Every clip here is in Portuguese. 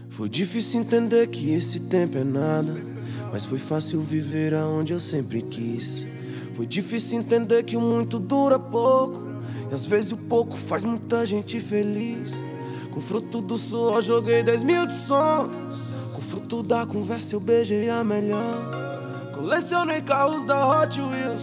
Foi difícil entender que esse tempo é nada, mas foi fácil viver aonde eu sempre quis. Foi difícil entender que o muito dura pouco, e às vezes o pouco faz muita gente feliz. Com fruto do suor joguei 10 mil de sons, com fruto da conversa eu beijei a melhor. Colecionei carros da Hot Wheels,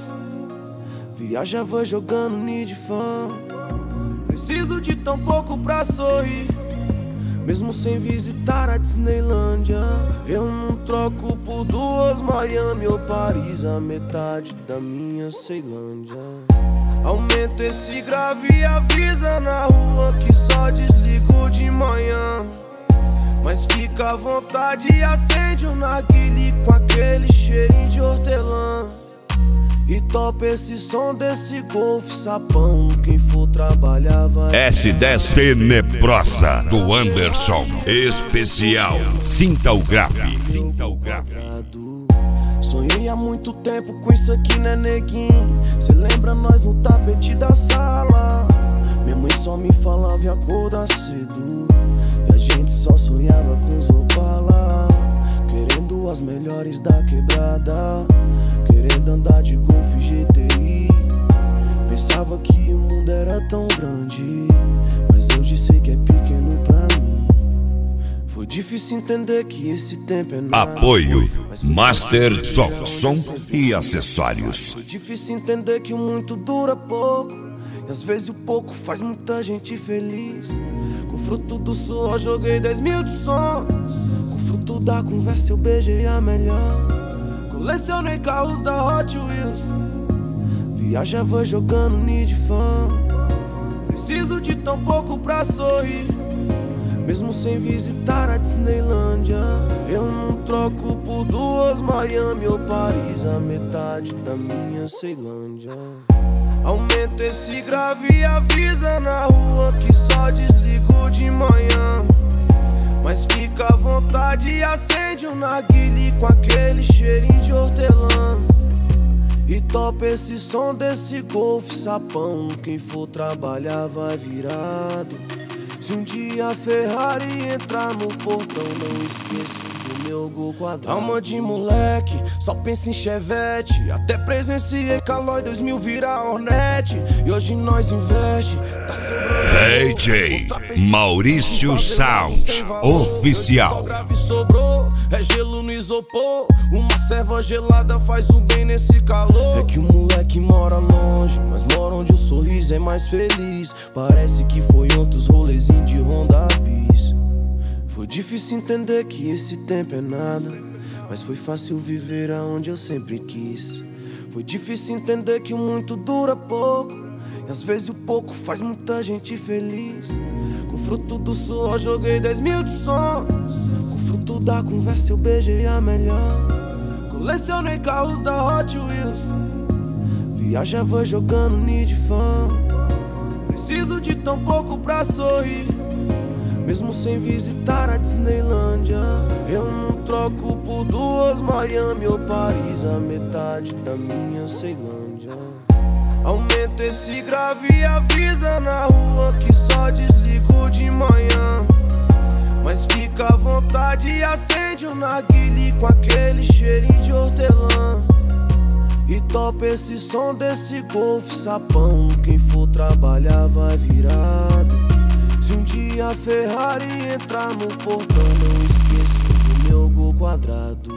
viajava jogando Need Fan. Preciso de tão pouco pra sorrir, mesmo sem visitar a Disneylândia. Eu não troco por duas Miami ou Paris, a metade da minha Ceilândia. Aumenta esse grave e avisa na rua que só desligo de manhã. Mas fica à vontade e acende um narguilé com aquele cheirinho de hortelã. E topa esse som desse Golf sapão. Quem for trabalhar vai. S10 Tenebrosa do Anderson. Especial. Sinta o grave. Sinta o grave. Sonhei há muito tempo com isso aqui, né, neguinho? Cê lembra nós no tapete da sala? Minha mãe só me falava em acordar cedo, e a gente só sonhava com os Opala, querendo as melhores da quebrada, querendo andar de Golf GTI. Pensava que o mundo era tão grande, mas hoje sei que é pequeno pra mim. Foi difícil entender que esse tempo é nada. Apoio Master Som e acessórios. Foi difícil entender que o muito dura pouco, e às vezes o pouco faz muita gente feliz. Com fruto do suor joguei 10 mil de sons, com fruto da conversa eu beijei a melhor. Colecionei carros da Hot Wheels, viajava jogando Need Fan. Preciso de tão pouco pra sorrir, mesmo sem visitar a Disneylândia. Eu não troco por duas Miami ou Paris, a metade da minha Ceilândia. Aumenta esse grave e avisa na rua que só desligo de manhã. Mas fica à vontade e acende um narguilé com aquele cheirinho de hortelã. E topa esse som desse Golf sapão. Quem for trabalhar vai virado. Se um dia a Ferrari entrar no portão, não esqueço do meu Gol quadrado. Alma de moleque, só pensa em Chevette. Até presenciei Calói 2000 virar Hornet. E hoje nós investe, tá sobrando. DJ Maurício Sound Oficial. Sobrou, é gelo no isopor. Uma serva gelada faz um bem nesse calor. É que o moleque mora longe, mas mora onde o sorriso é mais feliz. Parece que foi ontem os rolezinhos de Honda Bis. Foi difícil entender que esse tempo é nada, mas foi fácil viver aonde eu sempre quis. Foi difícil entender que o muito dura pouco, e às vezes o pouco faz muita gente feliz. Com fruto do suor joguei 10 mil de sons, com fruto da conversa eu beijei a melhor. Colecionei carros da Hot Wheels, viajava jogando Need Fan. Preciso de tão pouco pra sorrir, mesmo sem visitar a Disneylândia. Eu não troco por duas Miami ou Paris, a metade da minha Ceilândia. Aumenta esse grave e avisa na rua que só desligo de manhã. Mas fica à vontade e acende um narguilé com aquele cheirinho de hortelã. E topa esse som desse Golf sapão. Quem for trabalhar vai virado. Se um dia a Ferrari entrar no portão, não esqueço do meu Gol quadrado.